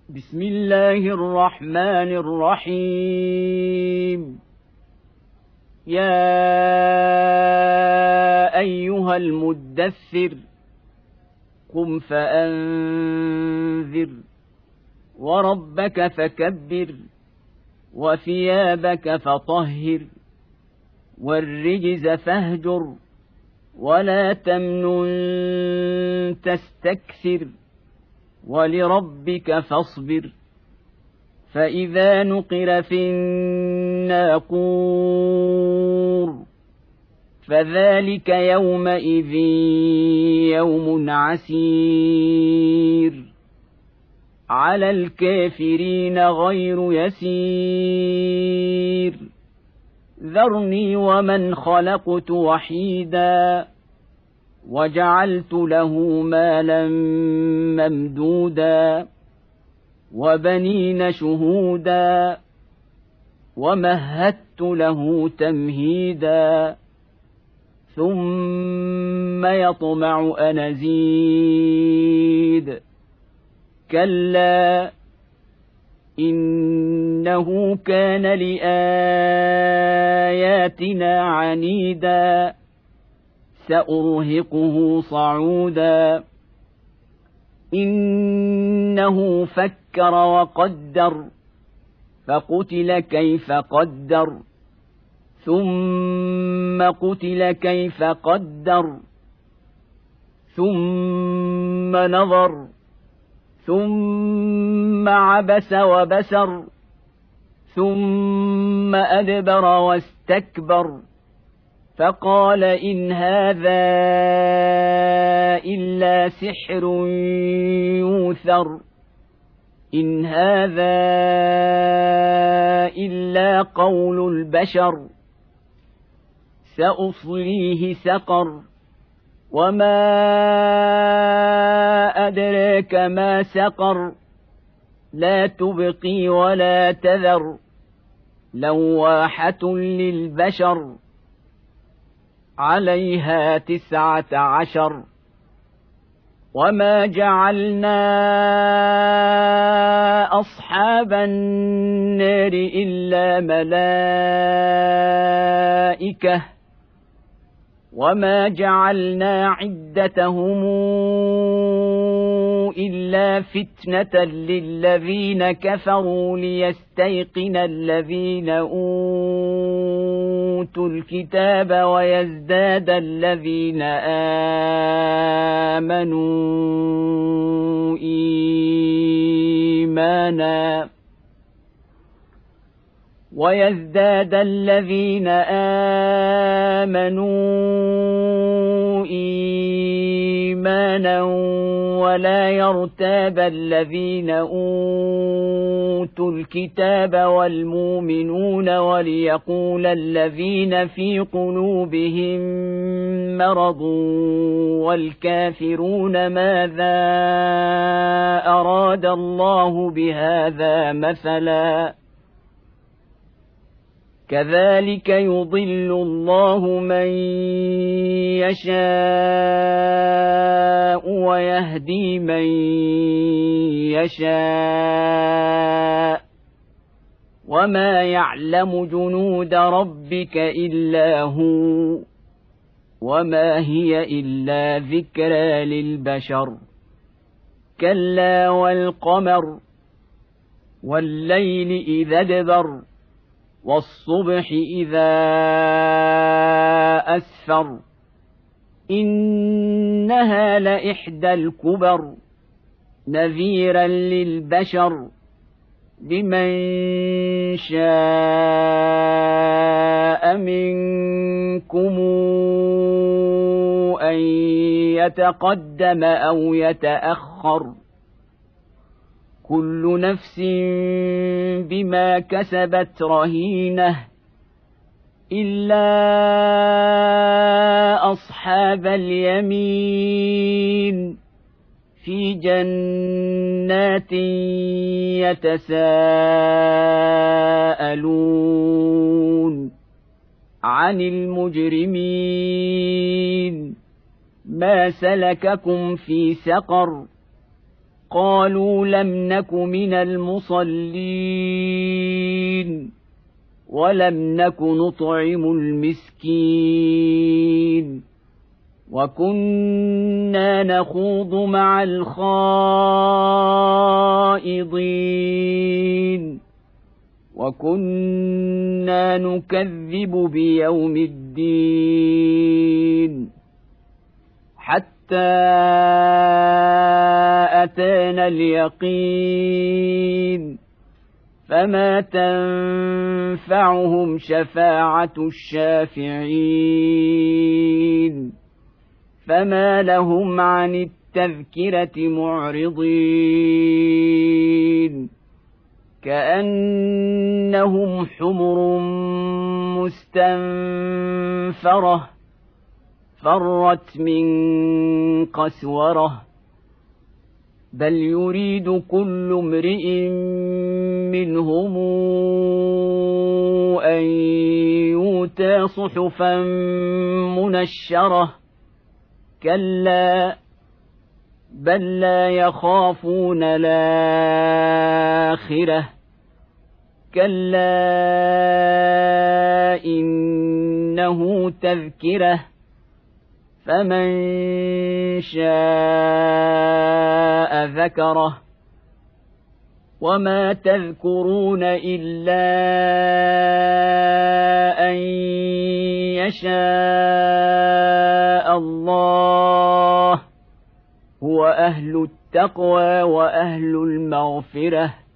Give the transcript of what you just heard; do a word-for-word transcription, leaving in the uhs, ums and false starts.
بسم الله الرحمن الرحيم. يا أيها المدثر قم فأنذر وربك فكبر وثيابك فطهر والرجز فاهجر ولا تمنن تستكثر ولربك فاصبر. فإذا نقر في الناقور فذلك يومئذ يوم عسير على الكافرين غير يسير. ذرني ومن خلقت وحيدا وجعلت له مالا ممدودا وبنين شهودا ومهدت له تمهيدا ثم يطمع أن أزيد. كلا إنه كان لآياتنا عنيدا سأرهقه صعودا. إنه فكر وقدر فقتل كيف قدر ثم قتل كيف قدر ثم نظر ثم عبس وبسر ثم أدبر واستكبر فقال إن هذا إلا سحر يوثر إن هذا إلا قول البشر سأصليه سقر وما أدراك ما سقر لا تبقي ولا تذر لواحة للبشر عليها تسعة عشر. وما جعلنا أصحاب النار إلا ملائكة وما جعلنا عدتهم إلا فتنة للذين كفروا ليستيقن الذين أوتوا الكتاب ويزداد الذين آمنوا إيمانا ويزداد الذين آمنوا إيمانا ولا يرتاب الذين أوتوا الكتاب والمؤمنون وليقول الذين في قلوبهم مرض والكافرون ماذا أراد الله بهذا مثلا كذلك يضل الله من يشاء ويهدي من يشاء وما يعلم جنود ربك إلا هو وما هي إلا ذكرى للبشر. كلا والقمر والليل إذا ادبر والصبح إذا أسفر إنها لإحدى الكبر نذيرا للبشر لمن شاء منكم أن يتقدم أو يتأخر كل نفس بما كسبت رهينة إلا أصحاب اليمين في جنات يتساءلون عن المجرمين ما سلككم في سقر قالوا لم نك من المصلين ولم نك نطعم المسكين وكنا نخوض مع الخائضين وكنا نكذب بيوم الدين حتى أتانا اليقين فما تنفعهم شفاعة الشافعين فما لهم عن التذكرة معرضين كأنهم حمر مستنفرة فرت من قسورة بل يريد كل امرئ منهم أن يؤتى صحفا منشرة كلا بل لا يخافون الآخرة كلا إنه تذكرة فمن شاء ذكره وما تذكرون إلا أن يشاء الله هو أهل التقوى وأهل المغفرة